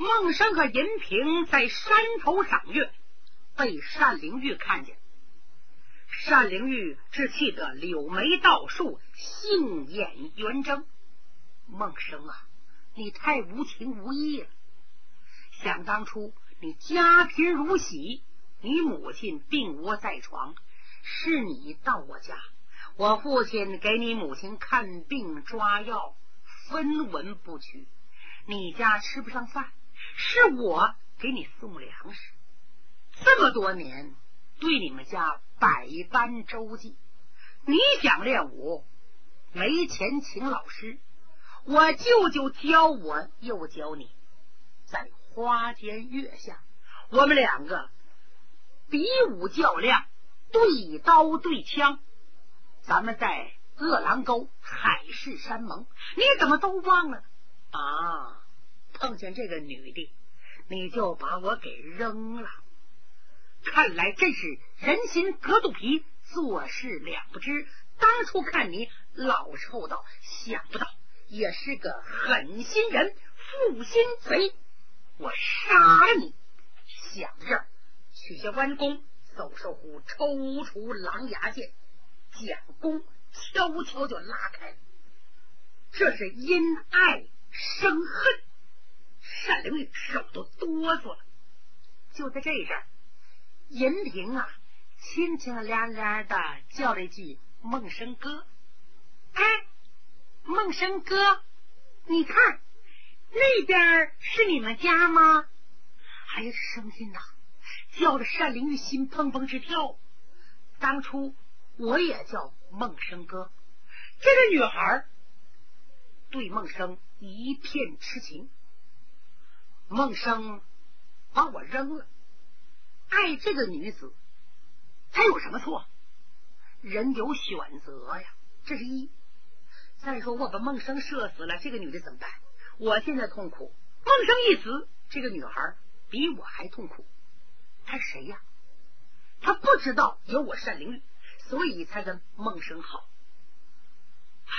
孟生和银平在山头赏月，被单灵玉看见。单灵玉只气得柳眉倒竖，杏眼圆睁。孟生啊，你太无情无义了！想当初你家贫如洗，你母亲病卧在床，是你到我家，我父亲给你母亲看病抓药，分文不取，你家吃不上饭，是我给你送粮食，这么多年对你们家百般周济。你想练武，没钱请老师，我舅舅教我又教你，在花间月下，我们两个比武较量，对刀对枪，咱们在恶狼沟海誓山盟，你怎么都忘了啊？碰见这个女的，你就把我给扔了。看来真是人心隔肚皮，做事两不知。当初看你老实厚道，想不到也是个狠心人，负心贼。我杀了你！想着这儿，取下弯弓，走兽虎抽出狼牙剑，将弓悄悄就拉开。这是因爱生恨，单灵玉手都哆嗦了。就在这阵儿，银平啊，轻轻亮亮的叫了一句：“孟生哥。”哎，孟生哥，你看那边是你们家吗？哎呀，这声音呐，叫着单灵玉心砰砰直跳。当初我也叫孟生哥。这个女孩对孟生一片痴情，孟生把我扔了，爱这个女子，他有什么错？人有选择呀，这是一。再说我把孟生射死了，这个女的怎么办？我现在痛苦，孟生一死，这个女孩比我还痛苦。她谁呀？她不知道有我单灵玉，所以才跟孟生好。唉，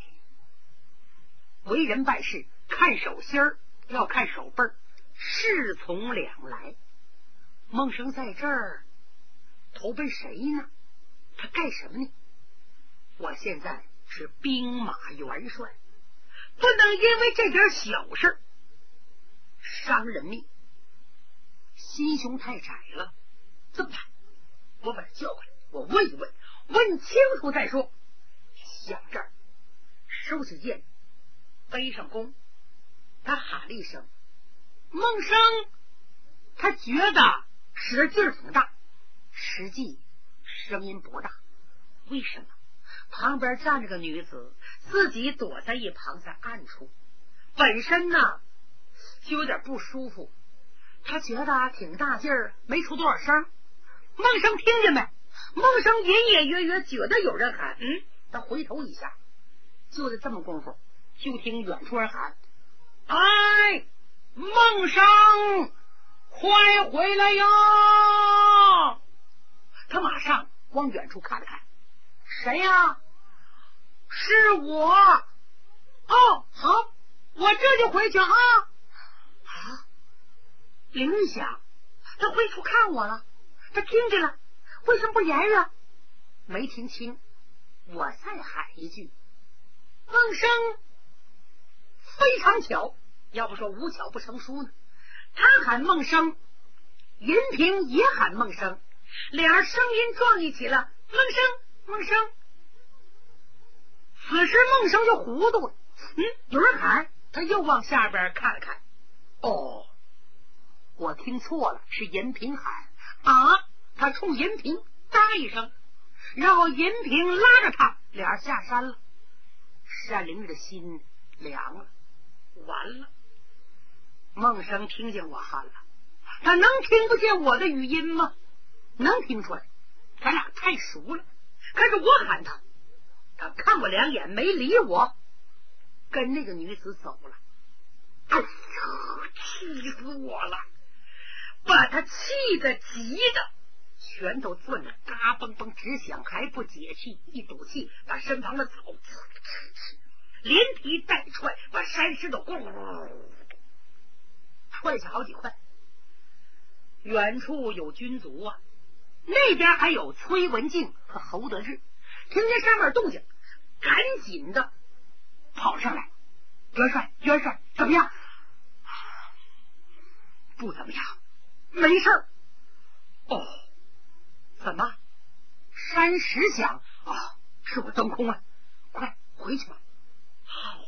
为人办事看手心儿，要看手背儿，事从两来。孟生在这儿投奔谁呢？他干什么呢？我现在是兵马元帅，不能因为这点小事伤人命，心胸太窄了。这么办？我把他叫过来，我问一问，问清楚再说。想这儿，收起剑，背上弓，他喊了一声：“孟生！”他觉得使劲儿挺大，实际声音不大。为什么？旁边站着个女子，自己躲在一旁，在暗处，本身呢就有点不舒服。他觉得挺大劲儿，没出多少声。孟生听见没？孟生隐隐约约觉得有人喊，他回头一下，就在这么功夫，就听远处人喊：“哎，孟生，快回来呀！”他马上往远处看了看，谁呀？是我。哦，好，我这就回去啊。灵玉想，他回头看我了，他听见了，为什么不言语啊？没听清，我再喊一句：“孟生！”非常巧，要不说无巧不成书呢。他喊孟生，银平也喊孟生，俩人声音撞一起了。孟生，孟生。此时孟生就糊涂了，有人喊，他又往下边看了看。哦，我听错了，是银平喊啊！他冲银平答一声，然后银平拉着他，俩人下山了。单灵玉的心凉了，完了。孟生听见我喊了，他能听不见我的语音吗？能听出来，咱俩太熟了。可是我喊他，他看我两眼没理我，跟那个女子走了。哎呦，气死我了！把他气得急的拳头攥得嘎嘣嘣直响，还不解气，一赌气把身旁的草连踢带踹，把山石头咣咣踹退下好几块。远处有军卒啊，那边还有崔文静和侯德志，听见上面动静，赶紧的跑上来。元帅怎么样？不怎么样，没事儿。哦，怎么？山石响啊，是我灯空啊，快回去吧。好，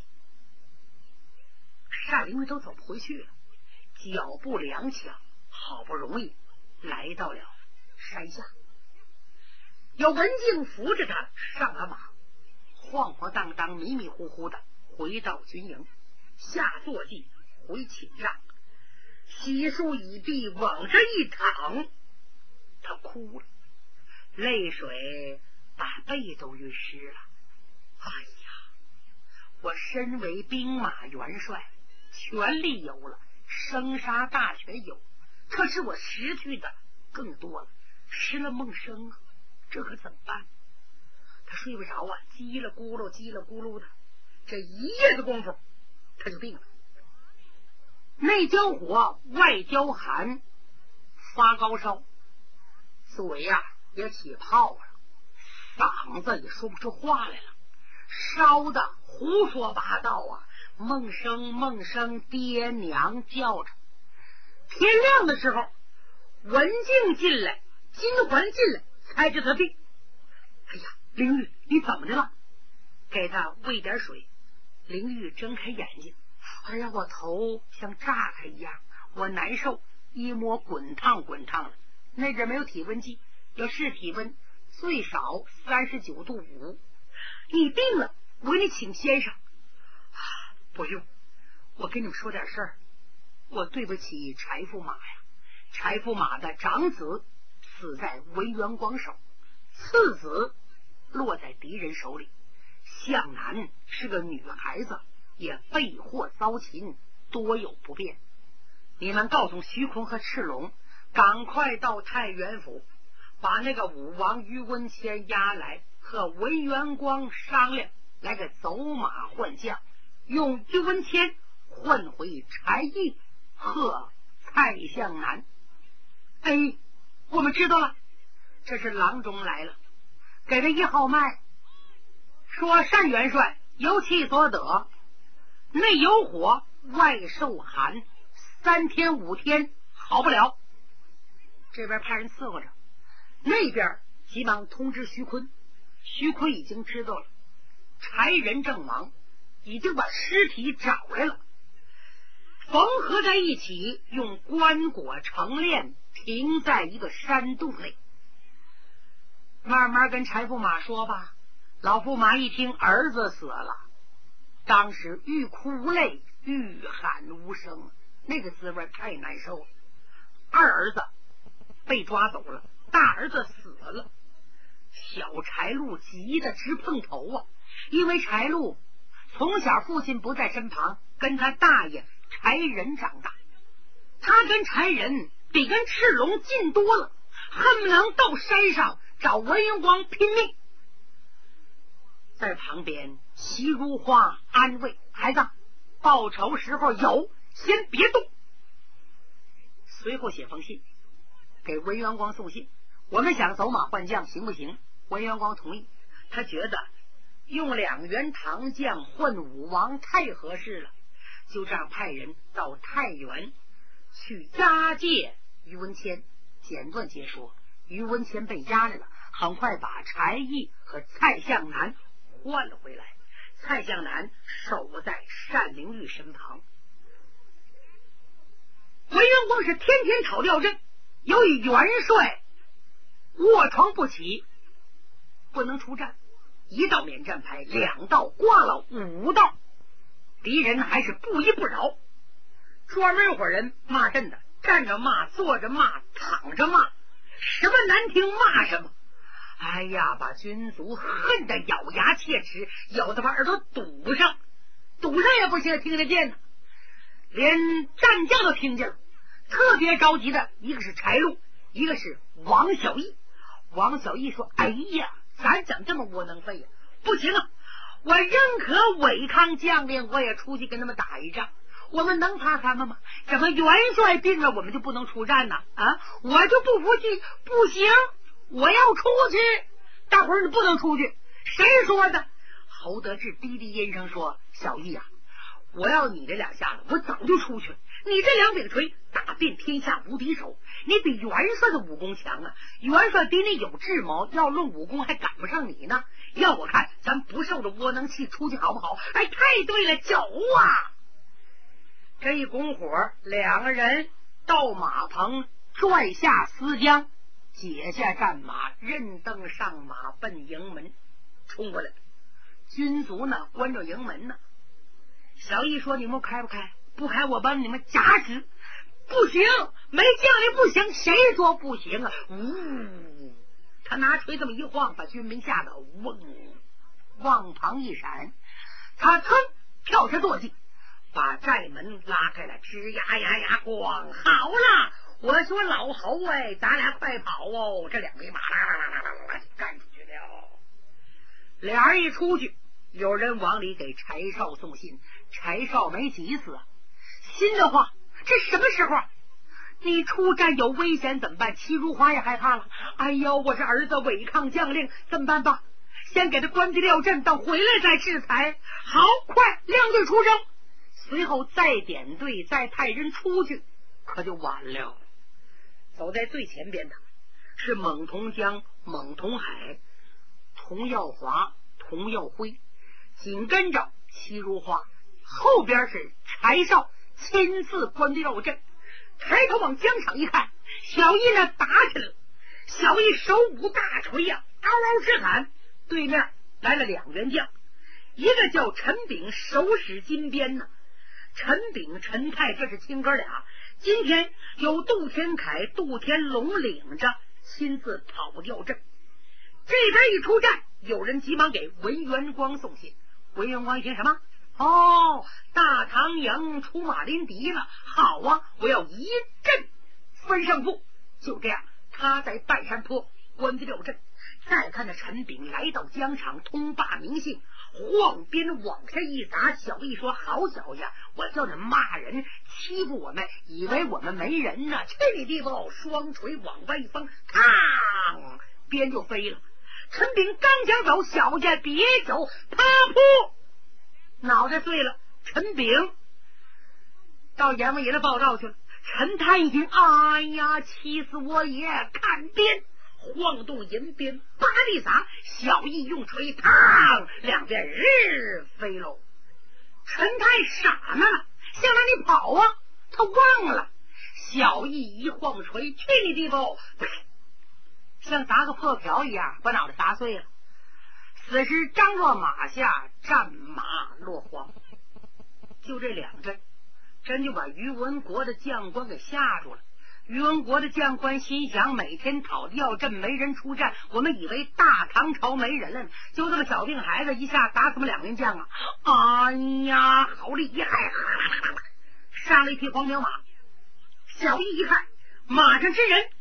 单灵玉都走不回去了，脚步踉跄，好不容易来到了山下，有文静扶着他上了马，晃晃荡荡迷迷糊糊的回到军营，下坐骑回寝帐，洗漱已毕，往这一躺，他哭了，泪水把背都晕湿了。哎呀，我身为兵马元帅，权力有了，生杀大权有，可是我失去的更多了，失了梦生啊，这可怎么办？他睡不着啊，叽里咕噜的，这一夜的功夫他就病了，内焦火外焦寒，发高烧，嘴呀也起泡了，嗓子也说不出话来了，烧的胡说八道啊，梦生爹娘叫着。天亮的时候，文静进来，金环进来，猜着他病。哎呀，灵玉你怎么的了？给他喂点水。灵玉睁开眼睛，哎呀，我头像炸开一样，我难受，一摸滚烫的。那阵没有体温计，要是体温最少39度5。你病了，我给你请先生。不用，我跟你们说点事儿。我对不起柴驸马呀，柴驸马的长子死在文元光手，次子落在敌人手里，向南是个女孩子，也被祸遭擒，多有不便。你们告诉徐坤和赤龙，赶快到太原府，把那个武王于文谦押来，和文元光商量，来个走马换将，用于文谦换回柴义和蔡向南。哎，我们知道了。这是郎中来了，给他一号脉，说单元帅有气所得，内有火，外受寒，3天5天好不了。这边派人伺候着，那边急忙通知徐坤。徐坤已经知道了，柴人正忙，已经把尸体找来了，缝合在一起，用棺椁成殓，停在一个山洞内。慢慢跟柴驸马说吧。老驸马一听儿子死了，当时欲哭无泪，欲喊无声，那个滋味太难受了。二儿子被抓走了，大儿子死了，小柴禄急得直碰头啊！因为柴禄从小父亲不在身旁，跟他大爷柴人长大，他跟柴人比跟赤龙近多了，恨不能到山上找文元光拼命。在旁边齐如花安慰孩子，报仇时候有，先别动。随后写封信给文元光送信，我们想走马换将行不行？文元光同意，他觉得用2员唐将换武王太合适了，就这样派人到太原去押解于文谦。简短截说，于文谦被押来了，很快把柴义和蔡向南换了回来。蔡向南守在单灵玉身旁。文元光是天天讨吊阵，由于元帅卧床不起，不能出战，一道免战牌，2道挂了5道，敌人还是不依不饶。专门有伙人骂阵的，站着骂，坐着骂，躺着骂，什么难听骂什么。哎呀，把军卒恨得咬牙切齿，有的把耳朵堵上也不行，听得见呢。连战将都听见了。特别着急的一个是柴禄，一个是王小义。王小义说，哎呀，咱怎么这么窝囊废呀？不行啊，我认可违抗将令，我也出去跟他们打一仗。 我们能怕他们吗？怎么元帅病了，我们就不能出战呢？啊，我就不服气，不行，我要出去。大伙儿你不能出去，谁说的？侯德志低低音声说：“小义啊，我要你这两下子，我早就出去了。你这两柄锤打遍天下无敌手，你比元帅的武功强啊！元帅比你有智谋，要论武功还赶不上你呢。要我看，咱不受着窝囊气出去好不好？哎，太对了，走啊！”这一拱火，两个人到马棚，拽下丝缰，解下战马，任登上马，奔营门冲过来。军卒呢关着营门呢。小义说：“你们开不开？不开我把你们夹死！”不行，没将领不行，谁说不行啊？呜！他拿锤这么一晃，把军民吓得嗡，往旁一闪，他噌跳下坐骑，把寨门拉开了，吱呀呀呀，咣！好了，我说老侯哎，咱俩快跑哦！这两匹马啦啦啦啦啦就干出去了。俩人一出去，有人往里给柴少送信，柴少没急死啊。新的话，这什么时候啊？你出战有危险怎么办？齐如花也害怕了。哎呦，我这儿子违抗将令，怎么办吧？先给他关闭撂阵，等回来再制裁。好，快亮队出征，随后再点队，再派人出去，可就晚了。走在最前边的是蒙同江、蒙同海、童耀华、童耀辉，紧跟着齐如花，后边是柴少亲自关闭绕阵。抬头往疆场一看，小义呢打起来了。小义手舞大锤呀，嗷嗷直喊。对面来了两员将，一个叫陈炳，手使金鞭呢。陈炳、陈泰这是亲哥俩。今天有杜天凯、杜天龙领着亲自跑调阵。这边一出战，有人急忙给文元光送信。文元光一听什么？哦，大唐营出马临敌了，好啊，我要一阵分胜负。就这样，他在半山坡关闭六阵。再看那陈炳来到疆场，通罢名姓，晃鞭往下一砸。小义说：“好小子，我叫你骂人，欺负我们，以为我们没人呢？去你地方！”双锤往外一放，嘡，鞭就飞了。陈炳刚想走，小子别走，啪噗，脑袋碎了。陈炳到阎王爷的报道去了。陈泰一听，哎呀，气死我也！看鞭，晃动银鞭，叭地撒，小义用锤，嘡，两边日飞喽。陈泰傻呢，想让你跑啊，他忘了。小义一晃锤，去你地方！像砸个破瓢一样，把脑袋砸碎了。此时张若马下，战马落荒。就这两阵，真就把于文国的将官给吓住了。于文国的将官心想，每天讨要阵没人出战，我们以为大唐朝没人了，就这么小病孩子一下打死我们两名将啊！哎呀，好厉害！上了一匹黄骠马。小义一看，马上之人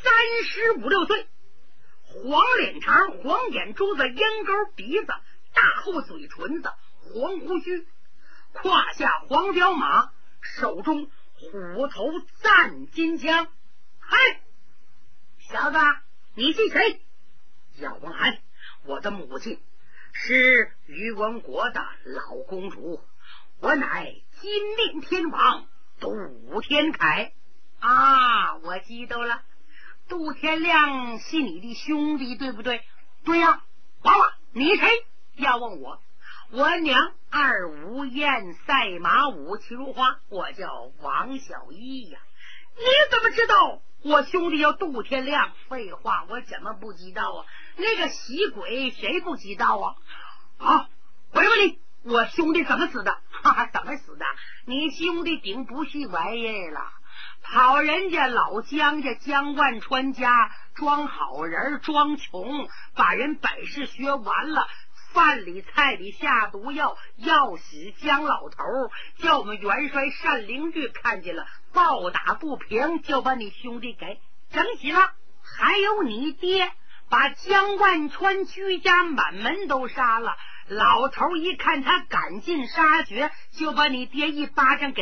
35、6岁，黄脸长，黄眼珠子，鹰钩鼻子，大厚嘴唇子，黄胡须，胯下黄骠马，手中虎头赞金枪。嗨，小子，你是谁？姚文涵，我的母亲是于文国的老公主，我乃金面天王杜天凯啊！我记得了，杜天亮是你的兄弟对不对？对呀。娃娃，你谁？要问我，我娘二吴燕赛马舞齐如花，我叫王小一呀。你怎么知道我兄弟叫杜天亮？废话，我怎么不知道啊？那个喜鬼谁不知道啊？好，我问你，我兄弟怎么死的？哈哈，怎么死的？你兄弟顶不是玩意儿了，跑人家老姜家姜万川家装好人装穷，把人本事学完了，饭里菜里下毒药，要死姜老头，叫我们元帅单灵玉看见了，暴打不平，就把你兄弟给整死了。还有你爹把姜万川居家满门都杀了，老头一看他赶尽杀绝，就把你爹一巴掌给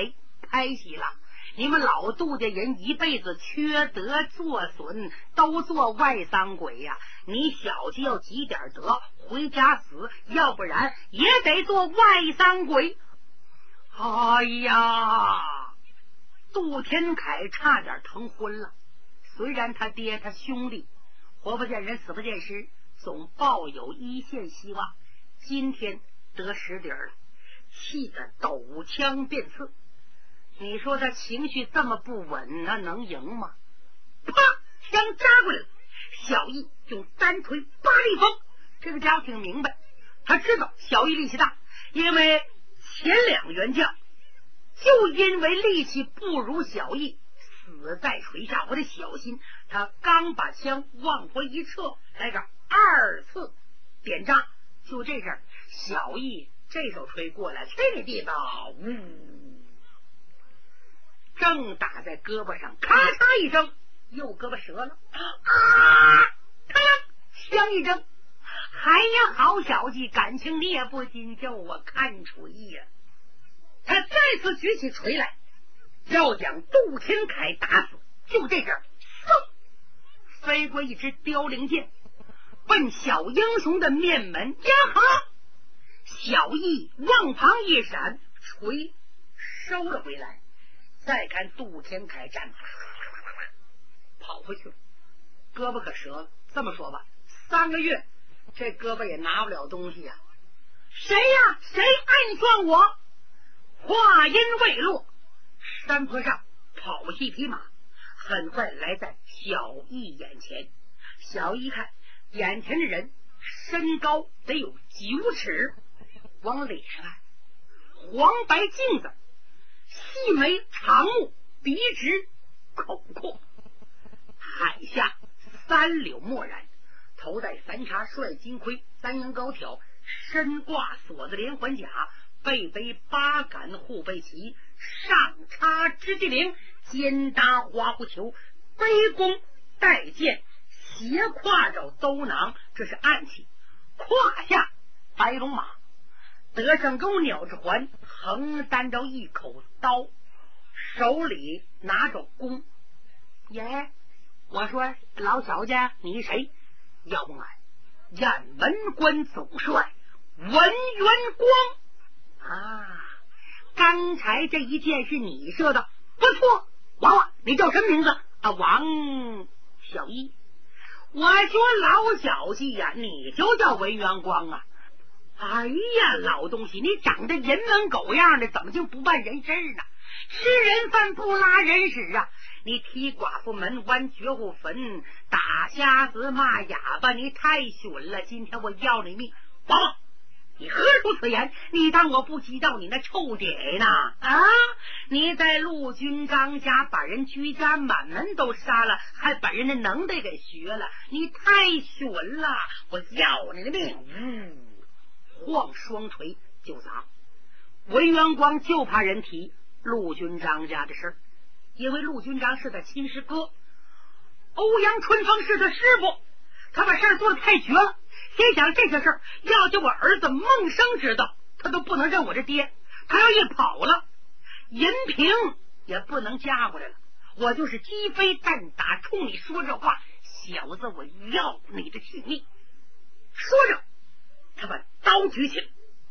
开喜了。你们老杜家人一辈子缺德作损，都做外丧鬼呀！你小子要积点德，回家死，要不然也得做外丧鬼。哎呀，杜天凯差点疼昏了。虽然他爹他兄弟活不见人死不见尸，总抱有一线希望，今天得实底了，气得抖枪便刺。你说他情绪这么不稳，那能赢吗？啪，枪扎过来了。小易用单腿扒力风，这个家伙挺明白，他知道小易力气大，因为前两员将就因为力气不如小易死在水下。我得小心。他刚把枪往回一撤，来个二次点扎，就这阵小易这手锤过来，吹你地道，正打在胳膊上，咔嚓一声，右胳膊折了。咔啷，枪一扔，还呀，好小子，感情你也不禁就我看锤呀！他再次举起锤来，要将杜天凯打死。就这阵，飞过一支凋零箭，奔小英雄的面门。呀哈！小易往旁一闪，锤收了回来。再看杜天凯站跑回去了，胳膊可折了。这么说吧，3个月这胳膊也拿不了东西呀。谁呀？谁暗算我？话音未落，山坡上跑起匹马，很快来在小易眼前。小易看眼前的人身高得有9尺，往脸上看，黄白镜子，细眉长目，鼻直口阔，海下3绺墨染，头戴3叉帅金盔，3阳高挑，身挂锁子连环甲，背背8杆护背旗，上插织机灵，肩搭花狐裘，背弓带剑，斜挎着兜囊，这是暗器。胯下白龙马，得上钩鸟之环，横担着一口刀，手里拿着弓。耶，我说老小家你谁？要问俺雁门关总帅文元光啊！刚才这一箭是你射的，不错。娃娃，你叫什么名字啊？王小一。我说老小子呀，你就叫文元光啊？哎呀，老东西，你长得人模狗样的，怎么就不办人事呢？吃人饭不拉人屎啊！你踢寡妇门，剜绝户坟，打瞎子骂哑巴，你太损了！今天我要你命！娃娃，你何出此言？你当我不知道你那臭爹呢？啊！你在陆军章家把人居家满门都杀了，还把人的能耐给学了，你太损了！我要你的命！晃双锤就砸。文元光就怕人提陆军章家的事儿，因为陆军章是他亲师哥，欧阳春风是他师傅，他把事儿做得太绝了。心想这些事儿要就我儿子孟生知道，他都不能认我这爹。他要一跑了，银瓶也不能加过来了。我就是鸡飞蛋打，冲你说这话，小子，我要你的性命！说着，他把刀举起来，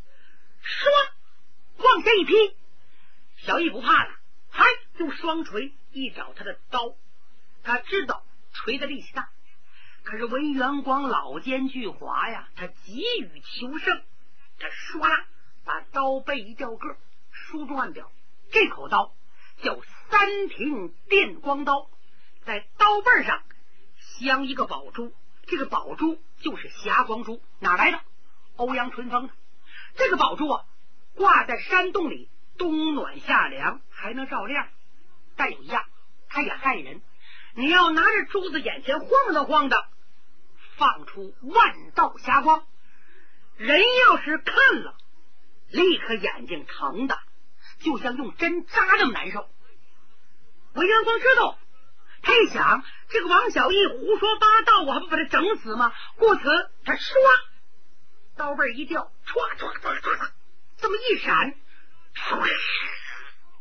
唰往下一劈。小易不怕了，还用双锤一找他的刀。他知道锤的力气大，可是文元光老奸巨猾呀，他急于求胜，他唰把刀背一掉个，书中暗表这口刀叫3庭电光刀，在刀背上镶一个宝珠，这个宝珠就是霞光珠，哪来的？欧阳春风的。这个宝珠啊，挂在山洞里，冬暖夏凉，还能照亮。但有一样，它也害人。你要拿着珠子眼前晃荡晃荡，放出万道霞光，人要是看了，立刻眼睛疼的就像用针扎那么难受。文元光知道，他一想，这个王小义胡说八道，我还不把他整死吗？故此他唰刀背一掉，唰唰唰唰唰，这么一闪，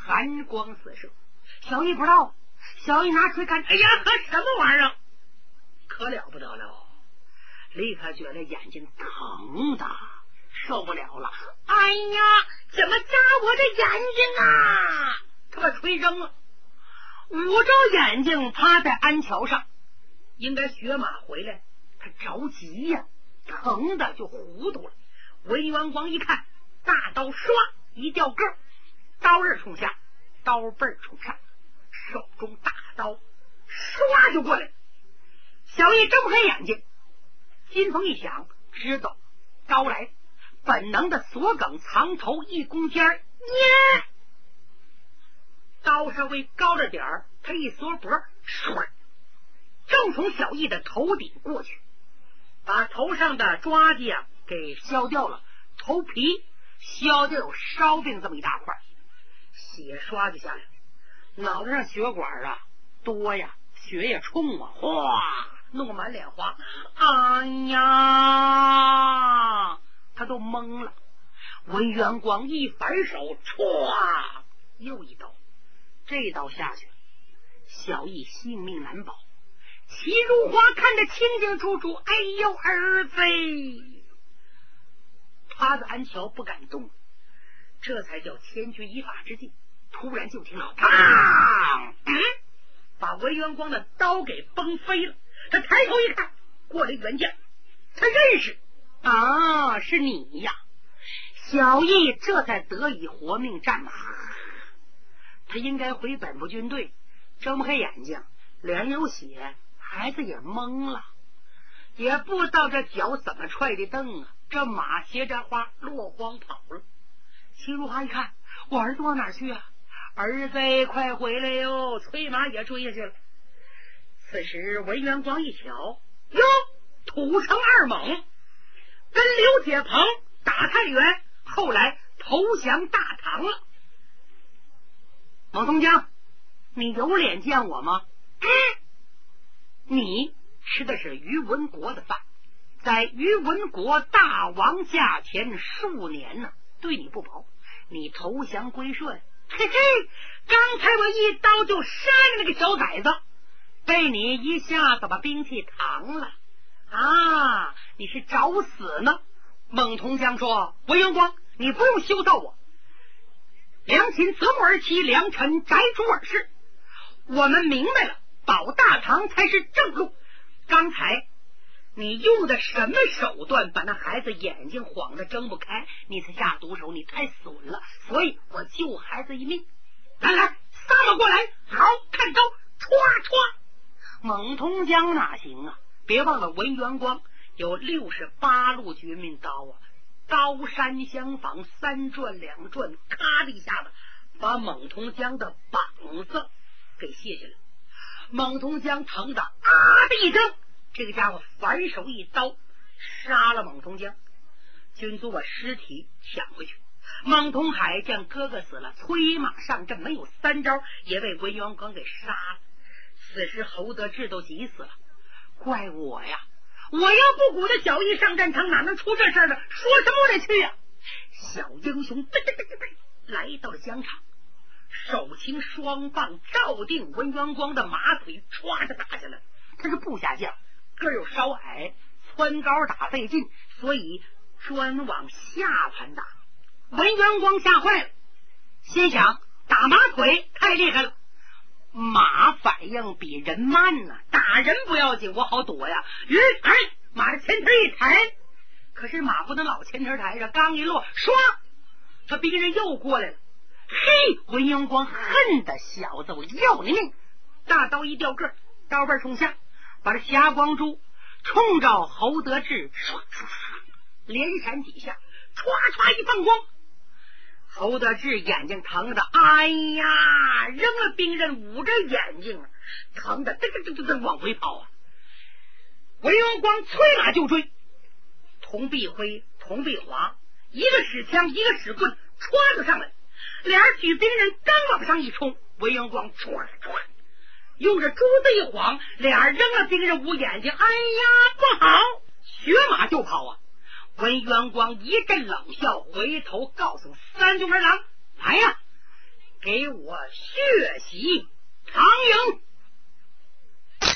寒光四射。小易不知道，小易拿出来看，哎呀，和什么玩意儿？可了不得了，立刻觉得眼睛疼的受不了了。哎呀，怎么扎我的眼睛啊？他把锤扔了，捂着眼睛趴在鞍桥上。应该雪马回来，他着急呀，疼的就糊涂了。文元光一看，大刀唰一掉个，刀刃冲下，刀背冲上，手中大刀唰就过来。小易睁不开眼睛，金风一响，知道刀来，本能的锁梗藏头，一弓尖儿，耶！刀稍微高了点儿，他一缩脖，唰，正从小易的头顶过去，把头上的抓髻啊给削掉了，头皮削掉有烧饼这么一大块，血刷就下来了，脑袋上血管啊多呀，血也冲啊，哗，弄个满脸花。哎呀，他都懵了。文元光一反手，歘，又一刀，这刀下去了，小易性命难保。齐如花看得清清楚楚，哎呦儿子，趴在鞍桥不敢动，这才叫千钧一发之际。突然就听到砰，把文元光的刀给崩飞了。他抬头一看，过来元将，他认识啊，是你呀！小易这才得以活命战马。他应该回本部军队，睁不开眼睛，脸有血，孩子也懵了，也不知道这脚怎么踹的蹬啊！这马斜着花落荒跑了。齐如花一看，我儿子往哪去啊？儿子快回来哟！催马也追下去了。此时文元光一瞧，哟，土城二猛跟刘铁鹏打太原，后来投降大唐了。蒙东江，你有脸见我吗？你吃的是于文国的饭，在于文国大王驾前数年呢，对你不薄，你投降归顺，嘿嘿，刚才我一刀就杀了那个小崽子，被你一下子把兵器扛了啊！你是找死呢？孟同江说：“文元光，你不用羞臊我，良禽择木而栖，良臣宅主而事。我们明白了，保大唐才是正路。刚才你用的什么手段把那孩子眼睛晃得睁不开？你才下毒手，你太损了，所以我救孩子一命。来来，撒马过来，好看招！歘歘。”蒙同江哪行啊？别忘了文元光有68路绝命刀啊，刀山相仿，三转两转，咔的一下子把蒙同江的膀子给卸下来。蒙同江疼的啊的一声，这个家伙反手一刀杀了蒙同江。军卒把尸体抢回去，蒙同海见哥哥死了，催马上阵，没有3招也被文元光给杀了。此时侯德志都急死了，怪我呀！我要不鼓着小易上战场，哪能出这事儿呢？说什么我得去呀！小英雄来到了疆场，手擎双棒照定文元光的马腿，歘着打下来。他是部下将，个儿又稍矮，蹿高打费劲，所以专往下盘打。文元光吓坏了，心想打马腿太厉害了，马反应比人慢呢，打人不要紧，我好躲呀。于是马的前蹄一抬，可是马不能老前蹄抬着，刚一落，唰，他兵人又过来了。嘿，文元光恨的小子，我要你命！大刀一掉个，刀背冲下，把这霞光珠冲着侯德志，唰唰唰，连闪几下，唰唰一放光。侯德志眼睛疼的，哎呀，扔了兵刃，捂着眼睛，疼的噔往回跑啊！文元光催马就追，童必辉、童必华，一个使枪，一个使棍，歘就上来，俩人举兵刃刚往上一冲，文元光歘歘用着珠子一晃，俩人扔了兵刃捂眼睛，哎呀，不好，学马就跑啊！文元光一阵冷笑，回头告诉三军儿郎：“来呀， 给我血洗唐营。